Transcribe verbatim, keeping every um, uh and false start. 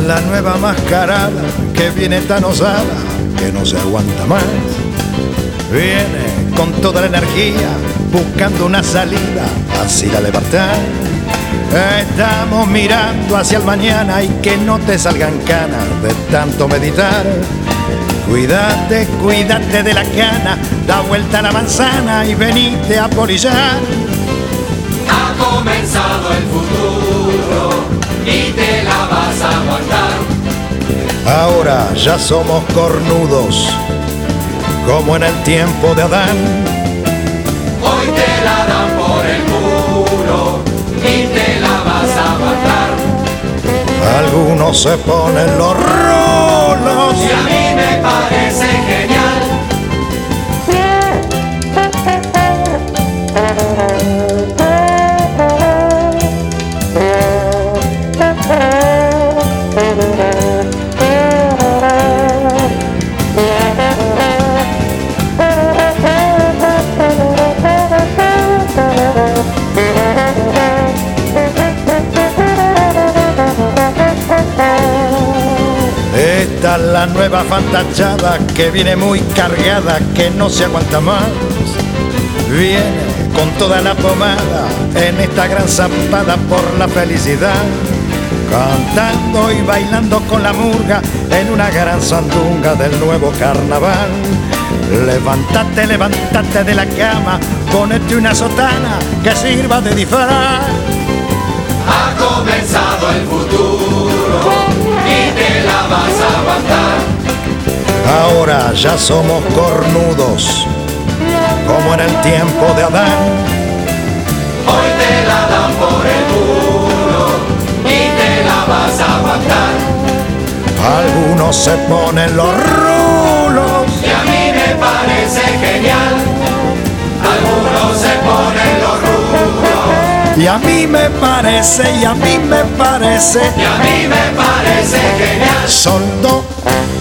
la nueva mascarada que viene tan osada que no se aguanta más. Viene con toda la energía buscando una salida, así la libertad. Estamos mirando hacia el mañana y que no te salgan canas de tanto meditar. Cuídate, cuídate de la cana, da vuelta a la manzana y venite a polillar. Ha comenzado el futuro y te la vas a aguantar. Ahora ya somos cornudos, como en el tiempo de Adán. Hoy te la dan por el muro y te la vas a aguantar. Algunos se ponen los rulos Y a mí me parece genial. Esta es la nueva fantachada que viene muy cargada, que no se aguanta más. Viene con toda la pomada en esta gran zampada por la felicidad, cantando y bailando con la murga en una gran sandunga del nuevo carnaval. Levántate, levántate de la cama, ponete una sotana que sirva de disfraz. Ha comenzado el futuro y te la vas a aguantar. Ahora ya somos cornudos, como en el tiempo de Adán. Hoy te la dan por el muro y te la vas a aguantar. Algunos se ponen los rulos Y a mí me parece genial. Algunos se ponen los rulos y a mí me parece, y a mí me parece y a mí me parece genial. sol, do,